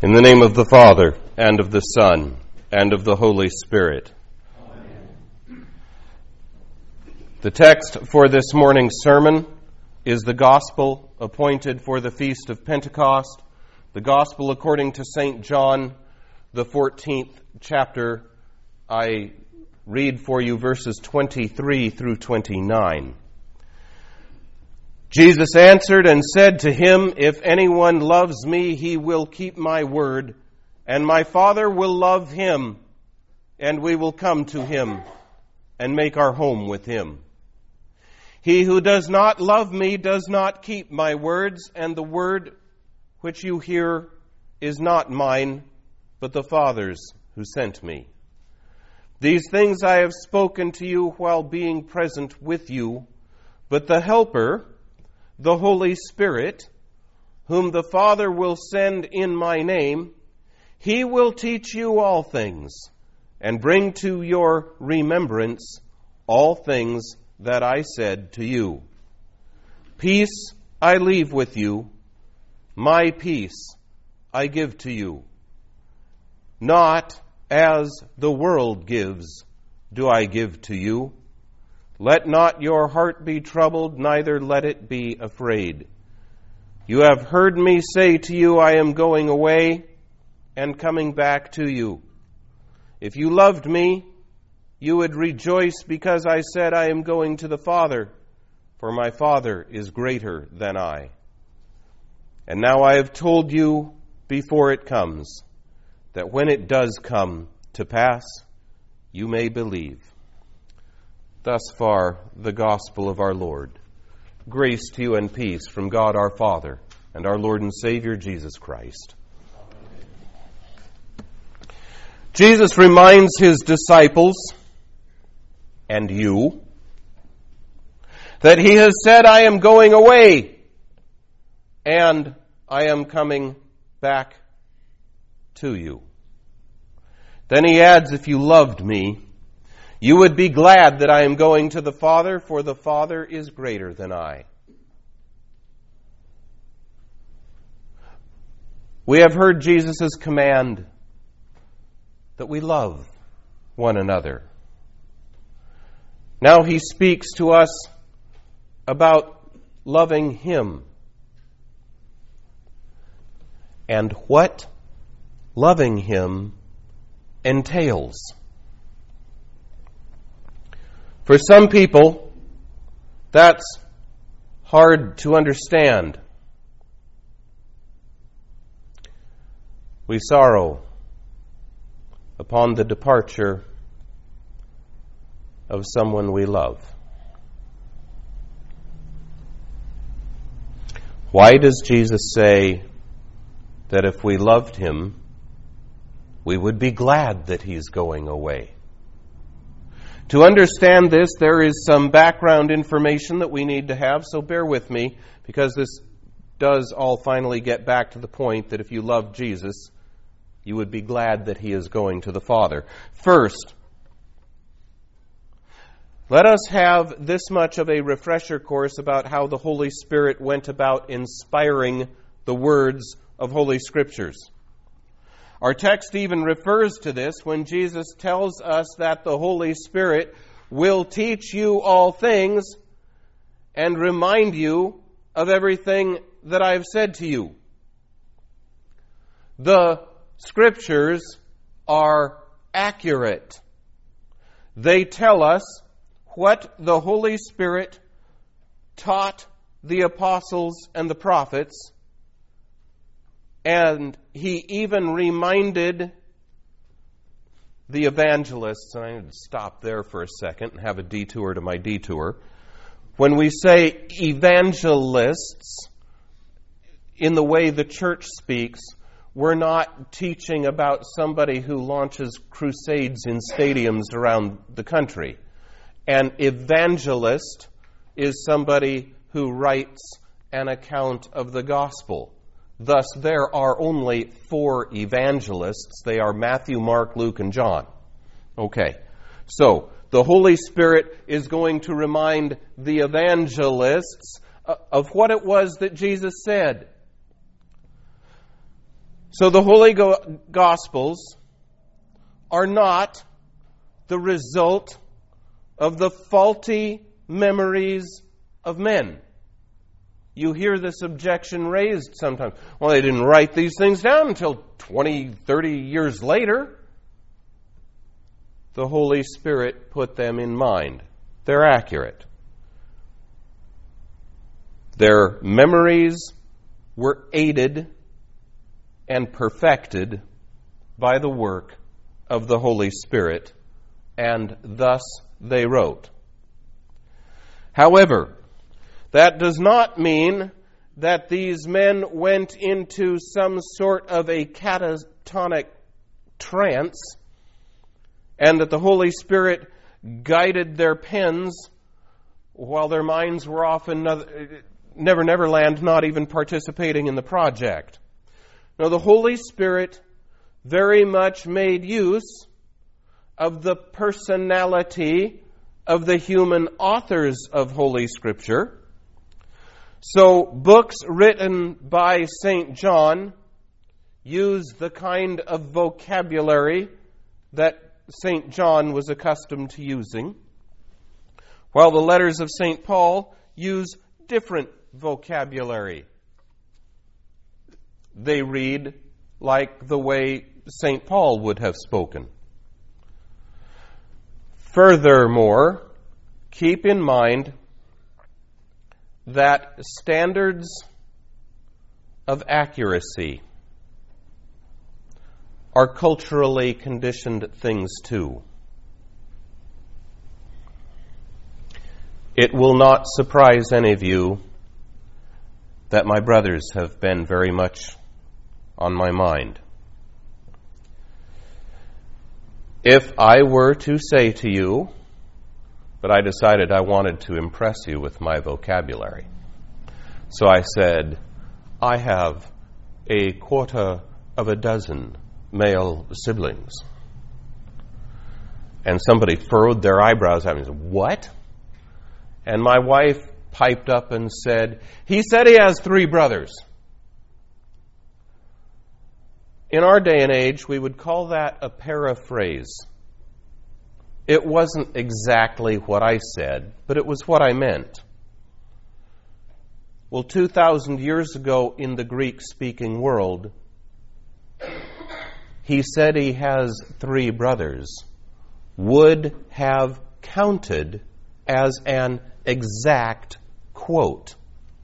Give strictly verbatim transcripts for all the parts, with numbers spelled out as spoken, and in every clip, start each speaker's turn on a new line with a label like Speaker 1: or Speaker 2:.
Speaker 1: In the name of the Father, and of the Son, and of the Holy Spirit. Amen. The text for this morning's sermon is the Gospel appointed for the Feast of Pentecost, the Gospel according to Saint John, the fourteenth chapter. I read for you verses twenty-three through twenty-nine. Jesus answered and said to him, "If anyone loves me, he will keep my word, and my Father will love him, and we will come to him and make our home with him. He who does not love me does not keep my words, and the word which you hear is not mine, but the Father's who sent me. These things I have spoken to you while being present with you, but the Helper, the Holy Spirit, whom the Father will send in my name, he will teach you all things, and bring to your remembrance all things that I said to you. Peace I leave with you, my peace I give to you. Not as the world gives do I give to you. Let not your heart be troubled, neither let it be afraid. You have heard me say to you, I am going away and coming back to you. If you loved me, you would rejoice because I said I am going to the Father, for my Father is greater than I. And now I have told you before it comes, that when it does come to pass, you may believe." Thus far, the gospel of our Lord. Grace to you and peace from God our Father and our Lord and Savior Jesus Christ. Jesus reminds his disciples, and you, that he has said, "I am going away, and I am coming back to you." Then he adds, "If you loved me, you would be glad that I am going to the Father, for the Father is greater than I." We have heard Jesus' command that we love one another. Now he speaks to us about loving him. And what loving him entails. For some people, that's hard to understand. We sorrow upon the departure of someone we love. Why does Jesus say that if we loved him, we would be glad that he's going away? To understand this, there is some background information that we need to have, so bear with me, because this does all finally get back to the point that if you love Jesus, you would be glad that he is going to the Father. First, let us have this much of a refresher course about how the Holy Spirit went about inspiring the words of Holy Scriptures. Our text even refers to this when Jesus tells us that the Holy Spirit will teach you all things and remind you of everything that I have said to you. The Scriptures are accurate. They tell us what the Holy Spirit taught the apostles and the prophets, and he even reminded the evangelists, and I need to stop there for a second and have a detour to my detour. When we say evangelists, in the way the church speaks, we're not teaching about somebody who launches crusades in stadiums around the country. An evangelist is somebody who writes an account of the gospel. Thus, there are only four evangelists. They are Matthew, Mark, Luke, and John. Okay, so the Holy Spirit is going to remind the evangelists of what it was that Jesus said. So the Holy Go- Gospels are not the result of the faulty memories of men. You hear this objection raised sometimes. Well, they didn't write these things down until twenty, thirty years later. The Holy Spirit put them in mind. They're accurate. Their memories were aided and perfected by the work of the Holy Spirit, and thus they wrote. However, that does not mean that these men went into some sort of a catatonic trance and that the Holy Spirit guided their pens while their minds were off in Never Never Land, not even participating in the project. No, the Holy Spirit very much made use of the personality of the human authors of Holy Scripture. So books written by Saint John use the kind of vocabulary that Saint John was accustomed to using, while the letters of Saint Paul use different vocabulary. They read like the way Saint Paul would have spoken. Furthermore, keep in mind that standards of accuracy are culturally conditioned things too. It will not surprise any of you that my brothers have been very much on my mind. If I were to say to you, but I decided I wanted to impress you with my vocabulary. So I said, I have a quarter of a dozen male siblings. And somebody furrowed their eyebrows at me and said, what? And my wife piped up and said, he said he has three brothers. In our day and age, we would call that a paraphrase. It wasn't exactly what I said, but it was what I meant. Well, two thousand years ago in the Greek-speaking world, he said he has three brothers, would have counted as an exact quote.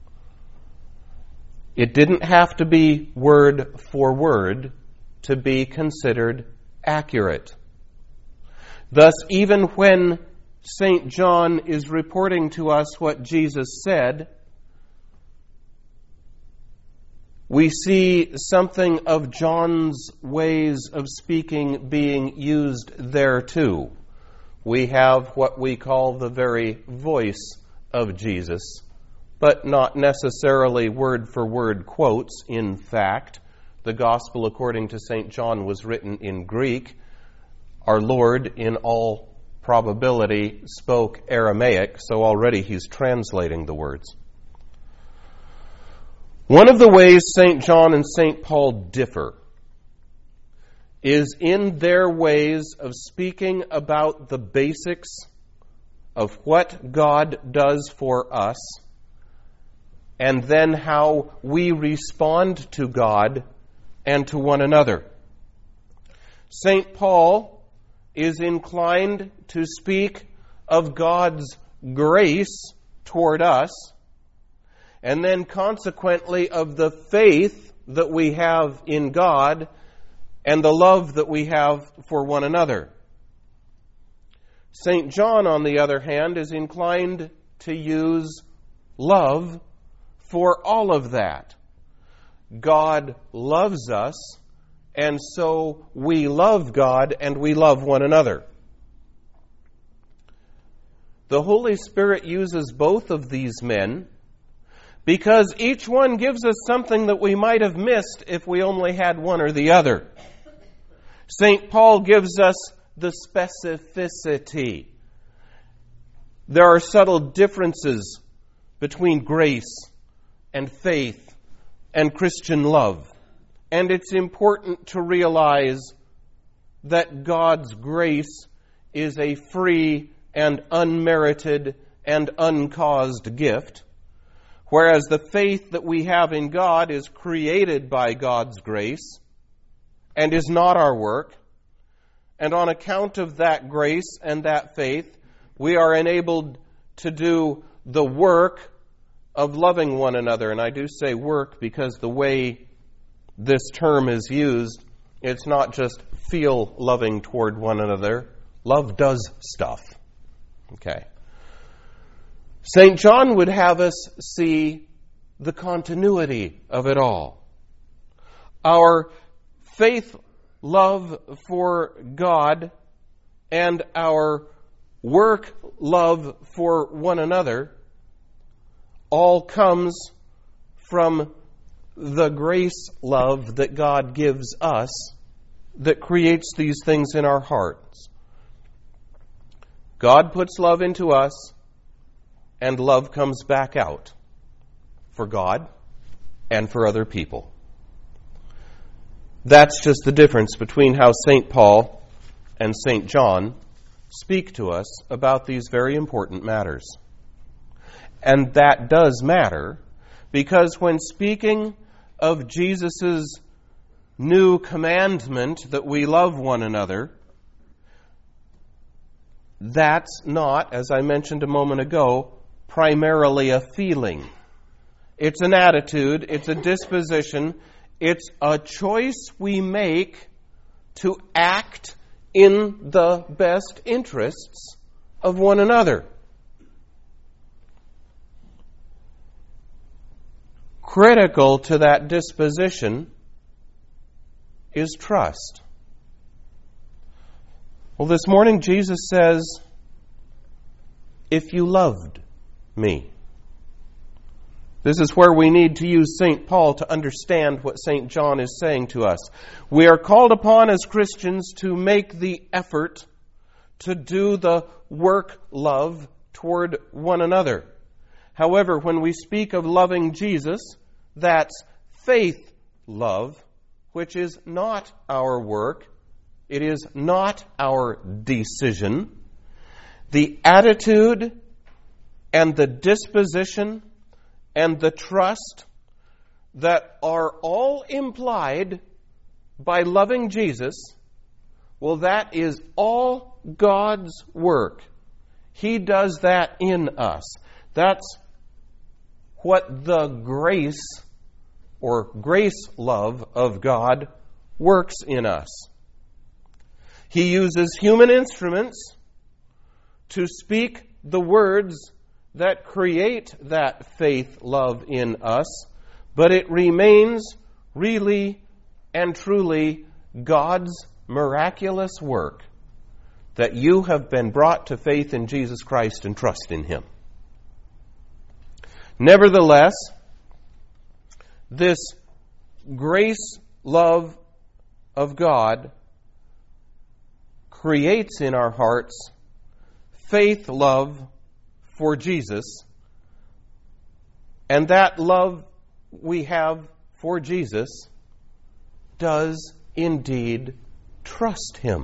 Speaker 1: It didn't have to be word for word to be considered accurate. Thus, even when Saint John is reporting to us what Jesus said, we see something of John's ways of speaking being used there too. We have what we call the very voice of Jesus, but not necessarily word-for-word quotes. In fact, the Gospel according to Saint John was written in Greek. Our Lord, in all probability, spoke Aramaic, so already he's translating the words. One of the ways Saint John and Saint Paul differ is in their ways of speaking about the basics of what God does for us, and then how we respond to God and to one another. Saint Paul is inclined to speak of God's grace toward us, and then consequently of the faith that we have in God and the love that we have for one another. Saint John, on the other hand, is inclined to use love for all of that. God loves us, and so we love God and we love one another. The Holy Spirit uses both of these men because each one gives us something that we might have missed if we only had one or the other. Saint Paul gives us the specificity. There are subtle differences between grace and faith and Christian love. And it's important to realize that God's grace is a free and unmerited and uncaused gift, whereas the faith that we have in God is created by God's grace and is not our work. And on account of that grace and that faith, we are enabled to do the work of loving one another. And I do say work because the way this term is used, it's not just feel loving toward one another. Love does stuff. Okay. Saint John would have us see the continuity of it all. Our faith, love for God, and our work, love for one another, all comes from the grace love that God gives us that creates these things in our hearts. God puts love into us, and love comes back out for God and for other people. That's just the difference between how Saint Paul and Saint John speak to us about these very important matters. And that does matter, because when speaking of Jesus' new commandment that we love one another, that's not, as I mentioned a moment ago, primarily a feeling. It's an attitude, it's a disposition, it's a choice we make to act in the best interests of one another. Critical to that disposition is trust. Well, this morning Jesus says, if you loved me. This is where we need to use Saint Paul to understand what Saint John is saying to us. We are called upon as Christians to make the effort to do the work love toward one another. However, when we speak of loving Jesus, that's faith love, which is not our work. It is not our decision. The attitude and the disposition and the trust that are all implied by loving Jesus, well, that is all God's work. He does that in us. That's what the grace or grace love of God works in us. He uses human instruments to speak the words that create that faith love in us, but it remains really and truly God's miraculous work that you have been brought to faith in Jesus Christ and trust in Him. Nevertheless, this grace love of God creates in our hearts faith love for Jesus, and that love we have for Jesus does indeed trust Him.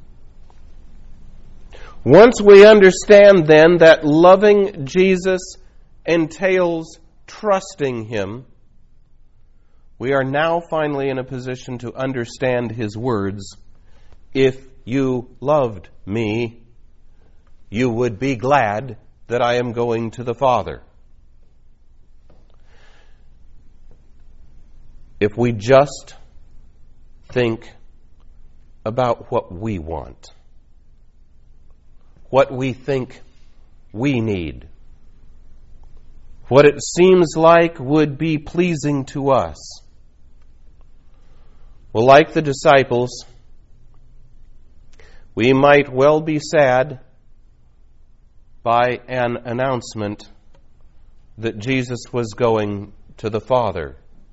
Speaker 1: Once we understand then that loving Jesus entails trusting Him, we are now finally in a position to understand His words, if you loved me, you would be glad that I am going to the Father. If we just think about what we want, what we think we need, what it seems like would be pleasing to us, well, like the disciples, we might well be sad by an announcement that Jesus was going to the Father.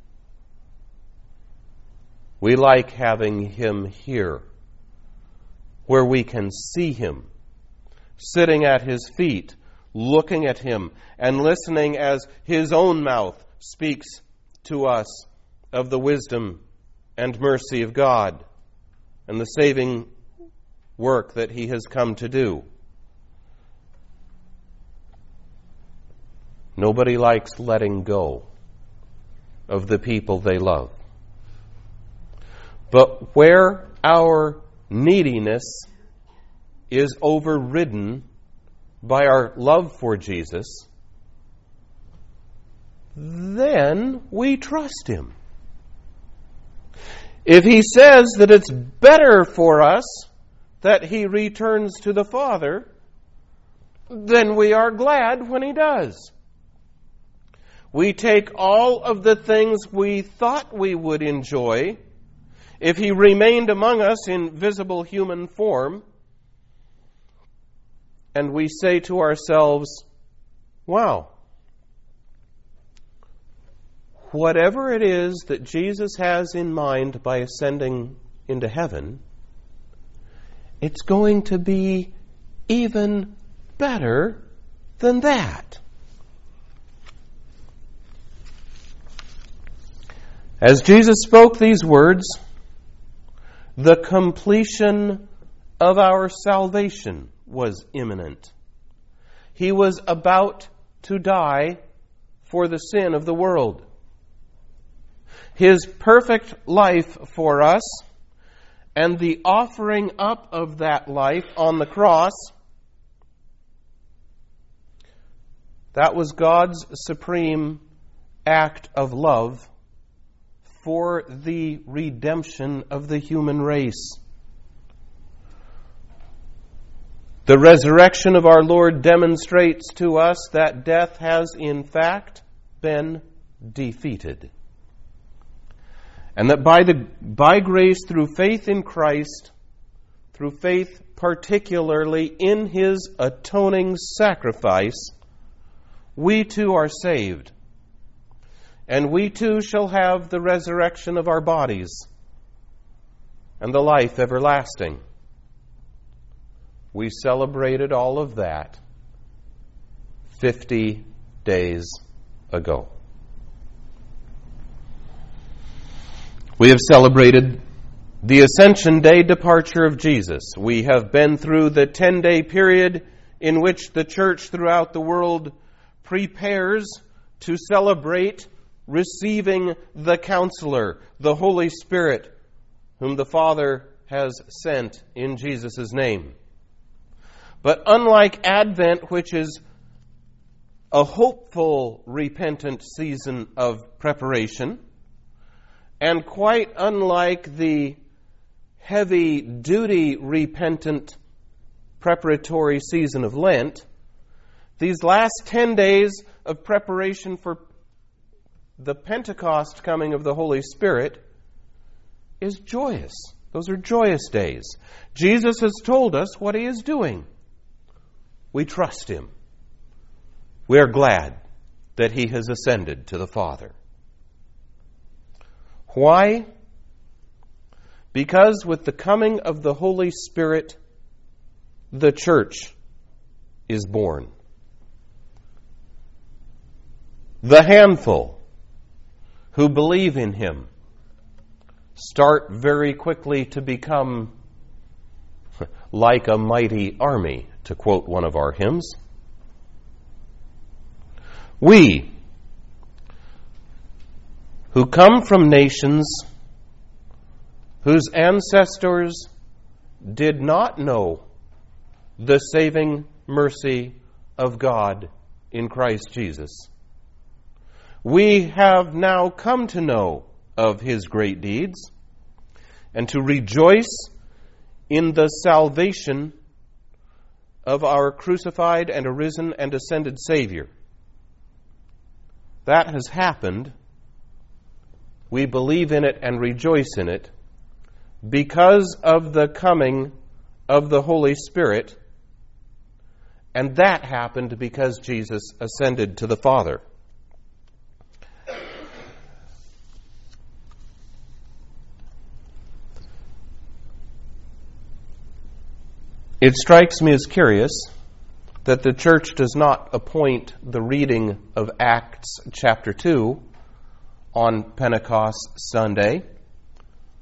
Speaker 1: We like having Him here, where we can see Him, sitting at His feet, looking at Him, and listening as His own mouth speaks to us of the wisdom and mercy of God and the saving work that He has come to do. Nobody likes letting go of the people they love. But where our neediness is overridden by our love for Jesus, then we trust Him. If He says that it's better for us that He returns to the Father, then we are glad when He does. We take all of the things we thought we would enjoy if He remained among us in visible human form, and we say to ourselves, wow, whatever it is that Jesus has in mind by ascending into heaven, it's going to be even better than that. As Jesus spoke these words, the completion of our salvation was imminent. He was about to die for the sin of the world. His perfect life for us and the offering up of that life on the cross, that was God's supreme act of love for the redemption of the human race. The resurrection of our Lord demonstrates to us that death has in fact been defeated. And that by the by grace through faith in Christ, through faith particularly in His atoning sacrifice, we too are saved. And we too shall have the resurrection of our bodies and the life everlasting. We celebrated all of that fifty days ago. We have celebrated the Ascension Day departure of Jesus. We have been through the ten-day period in which the church throughout the world prepares to celebrate receiving the Counselor, the Holy Spirit, whom the Father has sent in Jesus' name. But unlike Advent, which is a hopeful, repentant season of preparation, and quite unlike the heavy-duty, repentant, preparatory season of Lent, these last ten days of preparation for the Pentecost coming of the Holy Spirit is joyous. Those are joyous days. Jesus has told us what He is doing. We trust Him. We are glad that He has ascended to the Father. Why? Because with the coming of the Holy Spirit, the church is born. The handful who believe in Him start very quickly to become like a mighty army, to quote one of our hymns. We, who come from nations whose ancestors did not know the saving mercy of God in Christ Jesus, we have now come to know of His great deeds and to rejoice in the salvation of our crucified and arisen and ascended Savior. That has happened. We believe in it and rejoice in it because of the coming of the Holy Spirit, and that happened because Jesus ascended to the Father. It strikes me as curious that the church does not appoint the reading of Acts chapter two on Pentecost Sunday,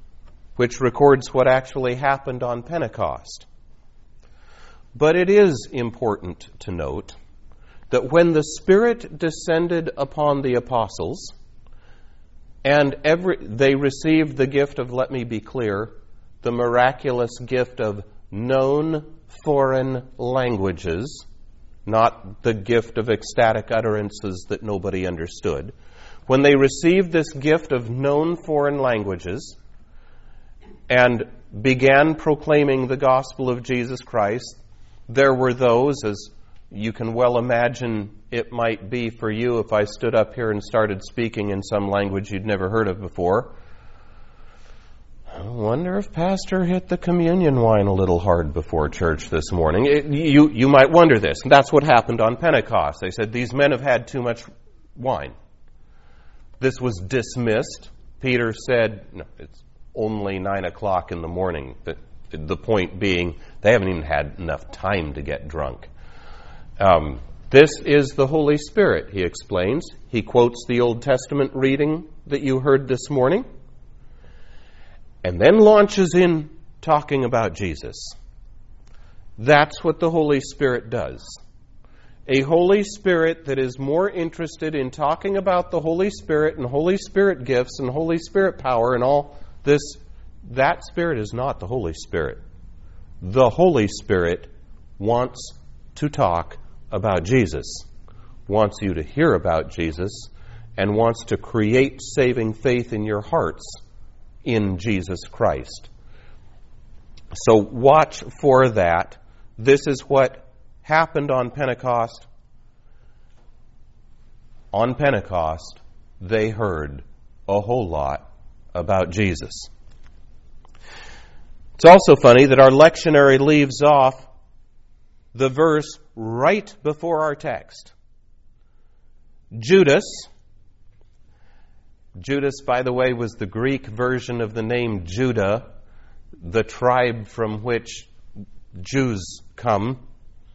Speaker 1: which records what actually happened on Pentecost. But it is important to note that when the Spirit descended upon the apostles, and every, they received the gift of, let me be clear, the miraculous gift of known foreign languages, not the gift of ecstatic utterances that nobody understood. When they received this gift of known foreign languages and began proclaiming the gospel of Jesus Christ, there were those, as you can well imagine it might be for you if I stood up here and started speaking in some language you'd never heard of before. I wonder if Pastor hit the communion wine a little hard before church this morning. It, you, you might wonder this. And that's what happened on Pentecost. They said, these men have had too much wine. This was dismissed. Peter said, no, it's only nine o'clock in the morning. The, the point being, they haven't even had enough time to get drunk. Um, this is the Holy Spirit, he explains. He quotes the Old Testament reading that you heard this morning, and then launches in talking about Jesus. That's what the Holy Spirit does. A Holy Spirit that is more interested in talking about the Holy Spirit and Holy Spirit gifts and Holy Spirit power and all this, that Spirit is not the Holy Spirit. The Holy Spirit wants to talk about Jesus, wants you to hear about Jesus, and wants to create saving faith in your hearts in Jesus Christ. So watch for that. This is what happened on Pentecost. On Pentecost, they heard a whole lot about Jesus. It's also funny that our lectionary leaves off the verse right before our text. Judas, Judas, by the way, was the Greek version of the name Judah, the tribe from which Jews come.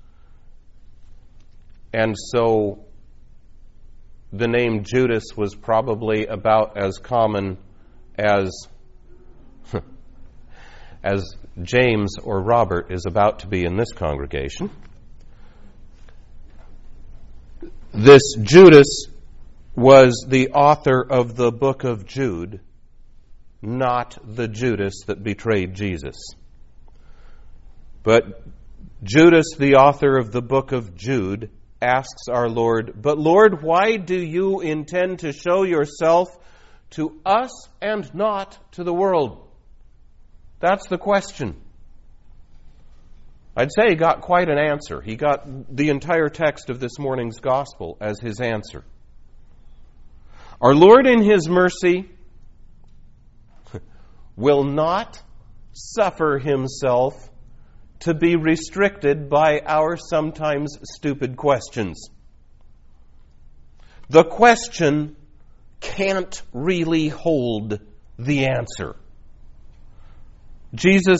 Speaker 1: And so the name Judas was probably about as common as as James or Robert is about to be in this congregation. This Judas was the author of the book of Jude, not the Judas that betrayed Jesus. But Judas, the author of the book of Jude, asks our Lord, "But Lord, why do you intend to show yourself to us and not to the world?" That's the question. I'd say he got quite an answer. He got the entire text of this morning's gospel as his answer. Our Lord in His mercy will not suffer Himself to be restricted by our sometimes stupid questions. The question can't really hold the answer. Jesus,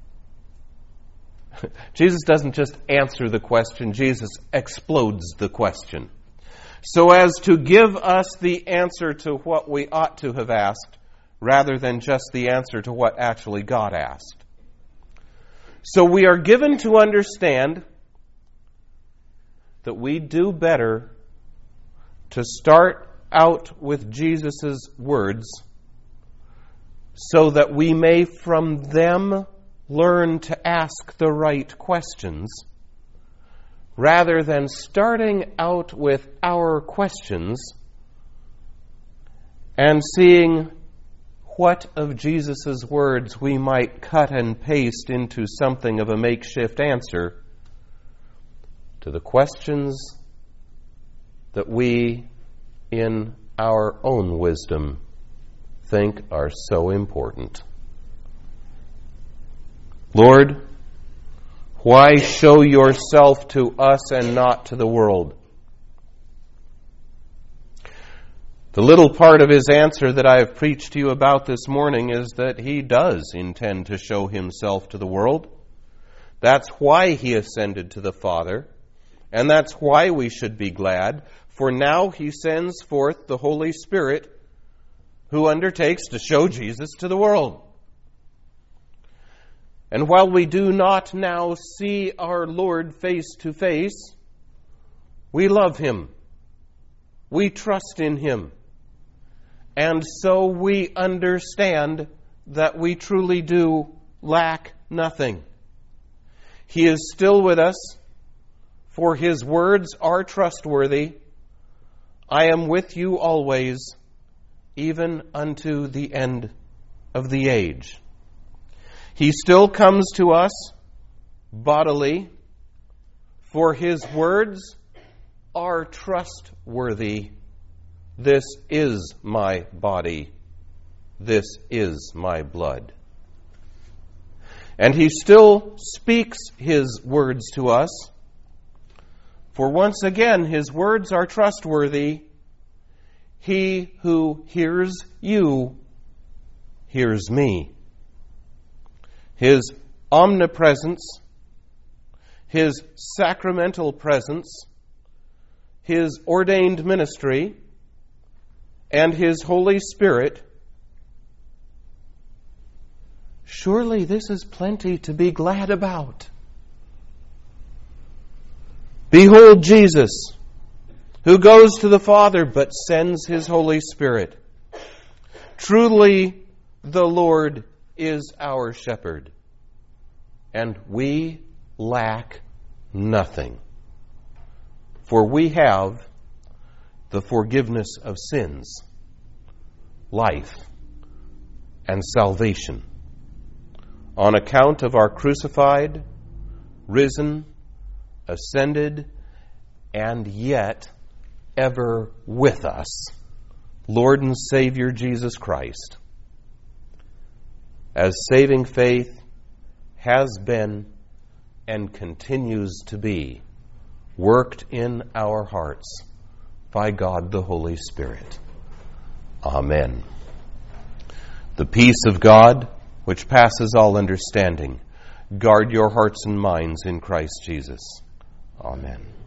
Speaker 1: Jesus doesn't just answer the question, Jesus explodes the question, so as to give us the answer to what we ought to have asked, rather than just the answer to what actually God asked. So we are given to understand that we do better to start out with Jesus' words so that we may from them learn to ask the right questions, rather than starting out with our questions and seeing what of Jesus' words we might cut and paste into something of a makeshift answer to the questions that we, in our own wisdom, think are so important. Lord, why show yourself to us and not to the world? The little part of his answer that I have preached to you about this morning is that he does intend to show himself to the world. That's why he ascended to the Father, and that's why we should be glad, for now he sends forth the Holy Spirit who undertakes to show Jesus to the world. And while we do not now see our Lord face to face, we love Him. We trust in Him. And so we understand that we truly do lack nothing. He is still with us, for His words are trustworthy. I am with you always, even unto the end of the age. He still comes to us bodily, for His words are trustworthy. This is my body. This is my blood. And He still speaks His words to us, for once again His words are trustworthy. He who hears you hears me. His omnipresence, His sacramental presence, His ordained ministry, and His Holy Spirit, surely this is plenty to be glad about. Behold Jesus, who goes to the Father but sends His Holy Spirit. Truly the Lord is our shepherd, and we lack nothing. For we have the forgiveness of sins, life, and salvation on account of our crucified, risen, ascended, and yet ever with us, Lord and Savior Jesus Christ. As saving faith has been and continues to be worked in our hearts by God the Holy Spirit. Amen. The peace of God, which passes all understanding, guard your hearts and minds in Christ Jesus. Amen.